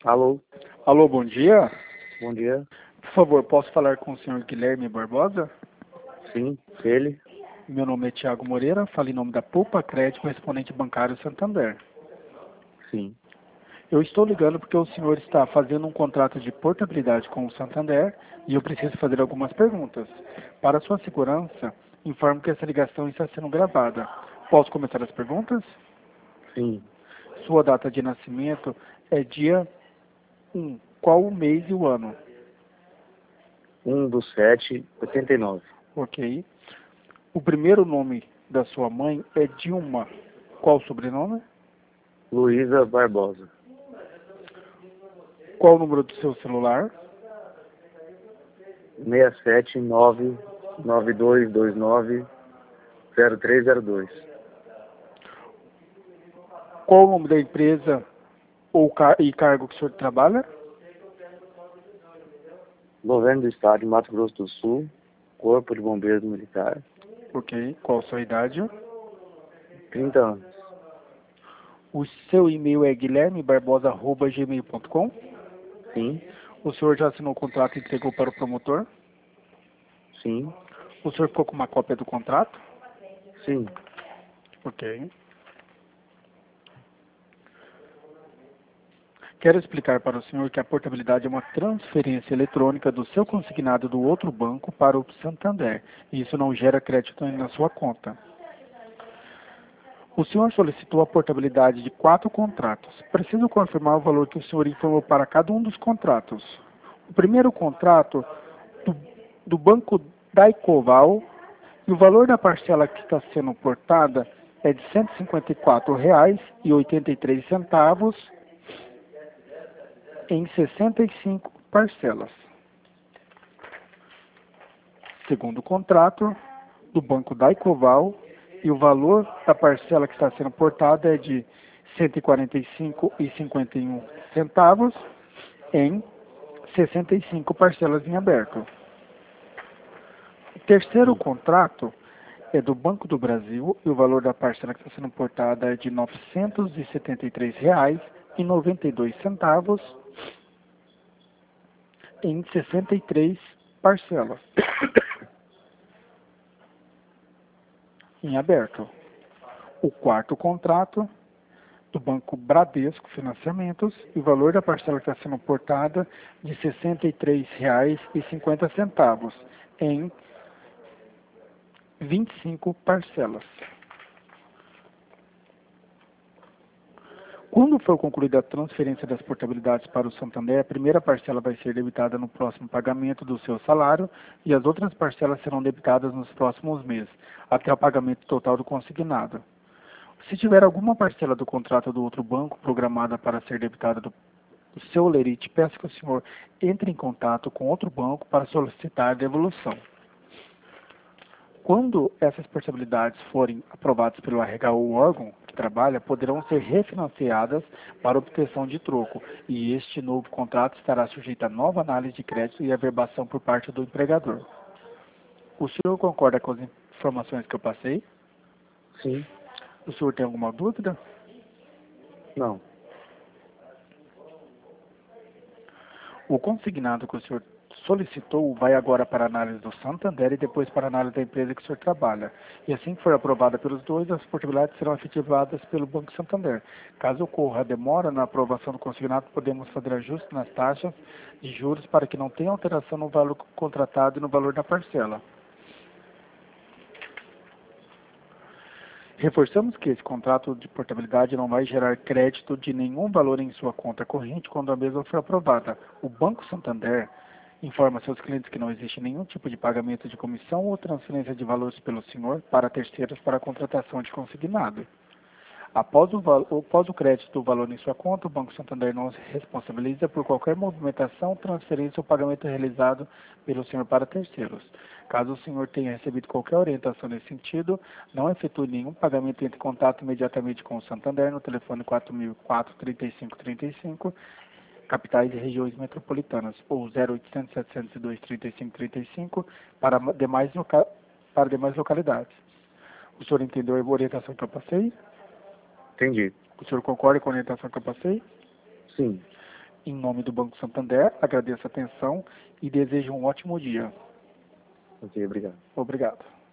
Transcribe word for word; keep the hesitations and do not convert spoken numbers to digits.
Alô, Alô, bom dia. bom dia. Por favor, posso falar com o senhor Guilherme Barbosa? Sim, ele? Meu nome é Tiago Moreira, falo em nome da Poupa Crédito, correspondente bancário Santander. Sim. Eu estou ligando porque o senhor está fazendo um contrato de portabilidade com o Santander e eu preciso fazer algumas perguntas. Para sua segurança, informo que essa ligação está sendo gravada. Posso começar as perguntas? Sim. Sua data de nascimento é dia um. Qual o mês e o ano? um do sete, oitenta e nove. Ok. O primeiro nome da sua mãe é Dilma. Qual o sobrenome? Luísa Barbosa. Qual o número do seu celular? seis sete nove nove dois dois nove zero três zero dois. Qual o nome da empresa ou car e cargo que o senhor trabalha? Governo do Estado de Mato Grosso do Sul, Corpo de Bombeiros Militar, Ok. Qual a sua idade? trinta anos. O seu e-mail é guilherme barbosa arroba gmail ponto com. Sim, O senhor já assinou o contrato e entregou para o promotor? sim, O senhor ficou com uma cópia do contrato? sim. Ok. Quero explicar para o senhor que a portabilidade é uma transferência eletrônica do seu consignado do outro banco para o Santander. E isso não gera crédito na sua conta. O senhor solicitou a portabilidade de quatro contratos. Preciso confirmar o valor que o senhor informou para cada um dos contratos. O primeiro contrato do, do Banco Daicoval e o valor da parcela que está sendo portada é de cento e cinquenta e quatro reais e oitenta e três centavos em sessenta e cinco parcelas. Segundo contrato do Banco Daicoval e o valor da parcela que está sendo portada é de cento e quarenta e cinco reais e cinquenta e um centavos em sessenta e cinco parcelas em aberto. O terceiro Sim. contrato é do Banco do Brasil e o valor da parcela que está sendo portada é de novecentos e setenta e três reais e noventa e dois centavos em sessenta e três parcelas em aberto. O quarto contrato do Banco Bradesco Financiamentos e o valor da parcela que está sendo portada de sessenta e três reais e cinquenta centavos em vinte e cinco parcelas. Quando for concluída a transferência das portabilidades para o Santander, a primeira parcela vai ser debitada no próximo pagamento do seu salário e as outras parcelas serão debitadas nos próximos meses, até o pagamento total do consignado. Se tiver alguma parcela do contrato do outro banco programada para ser debitada do, do seu lerite, peço que o senhor entre em contato com outro banco para solicitar a devolução. Quando essas portabilidades forem aprovadas pelo R H U, o órgão que trabalha, poderão ser refinanciadas para obtenção de troco, e este novo contrato estará sujeito a nova análise de crédito e averbação por parte do empregador. O senhor concorda com as informações que eu passei? Sim. O senhor tem alguma dúvida? Não. O consignado que o senhor solicitou vai agora para a análise do Santander e depois para a análise da empresa que o senhor trabalha. E assim que for aprovada pelos dois, as portabilidades serão efetivadas pelo Banco Santander. Caso ocorra demora na aprovação do consignado, podemos fazer ajustes nas taxas de juros para que não tenha alteração no valor contratado e no valor da parcela. Reforçamos que esse contrato de portabilidade não vai gerar crédito de nenhum valor em sua conta corrente quando a mesma for aprovada. O Banco Santander informa seus clientes que não existe nenhum tipo de pagamento de comissão ou transferência de valores pelo senhor para terceiros para a contratação de consignado. Após o, após o crédito do valor em sua conta, o Banco Santander não se responsabiliza por qualquer movimentação, transferência ou pagamento realizado pelo senhor para terceiros. Caso o senhor tenha recebido qualquer orientação nesse sentido, não efetue nenhum pagamento e entre em contato imediatamente com o Santander no telefone quatro mil e quatro, trinta e cinco trinta e cinco, capitais e regiões metropolitanas, ou zero oitocentos, setecentos e dois, trinta e cinco trinta e cinco para demais, loca para demais localidades. O senhor entendeu a orientação que eu passei? Entendi. O senhor concorda com a orientação que eu passei? Sim. Em nome do Banco Santander, agradeço a atenção e desejo um ótimo dia. Ok, obrigado. Obrigado.